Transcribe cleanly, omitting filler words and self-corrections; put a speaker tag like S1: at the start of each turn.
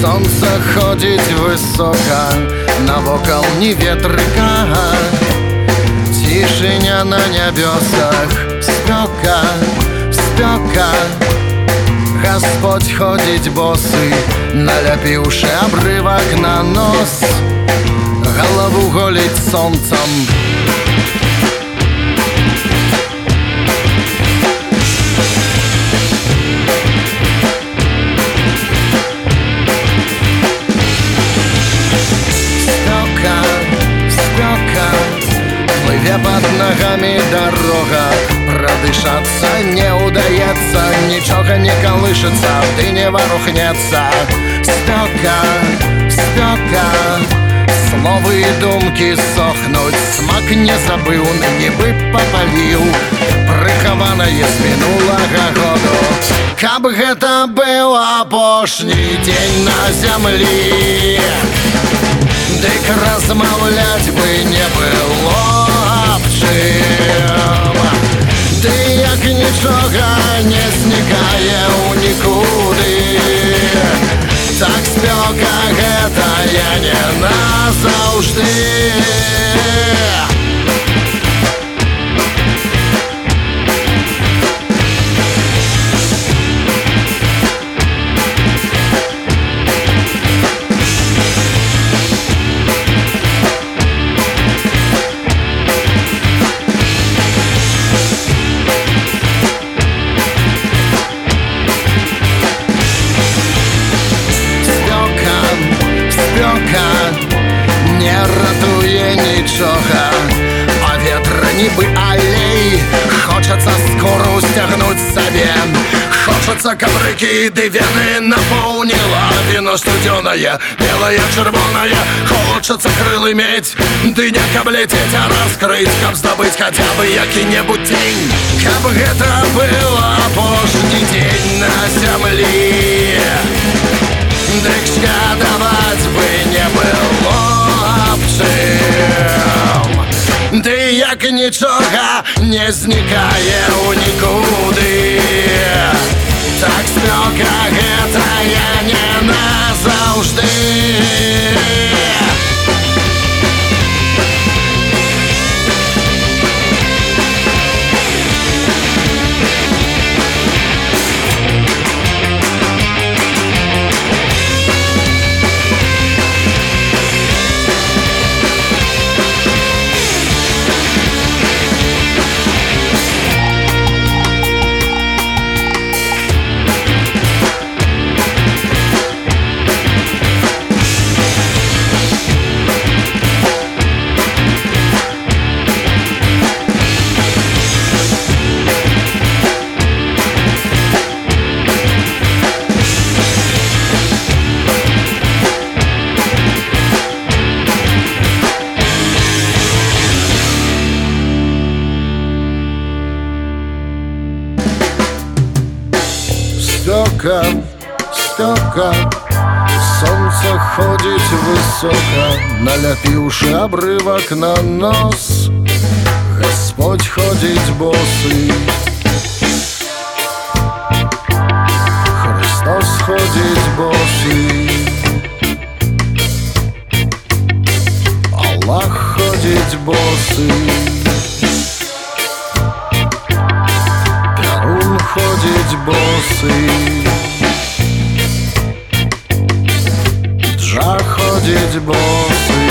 S1: Сонце ходить високо, навокал ні ветрика, тишиня на небесах, спека, спека. Господь ходить босый, наляпивши обрывок на нос, голову голить солнцем. Плыве под ногами дорога, продышаться не удается, ничего не колышется, ты не ворухнется. Спека, спека, слова и думки сохнуть, смак не забыл, нині би попалил, приховане з минулого году. Каб гэта быў апошні дзень на зямлі, дык размаўляць бы не было аб чым. Ты як нічога не знікае ў нікуды, так спёка гэтая не назаўжды. Не ратуе нічога, а ветра нібы алей. Хочацца скору сцягнуць сабе, хочацца, каб рэкі ды вены напоўніла віно студзёнае, белае, чырвонае. Хочацца крылы мець, ды не каб ляцець, а раскрыць, каб здабыць хаця бы які-небудзь дзень. Каб гэта быў апошні дзень на зямлі, дык шкадаваць бы не было аб чым. Ды як нічога не знікае ў нікуды, так спёка гэтая не назаўжды. Спека, спека, солнце ходить высоко, наляпивши обрывок на нос. Господь ходить босый, Христос ходить босый, Аллах ходить босый, Перун ходить босый, Джа ходить босый.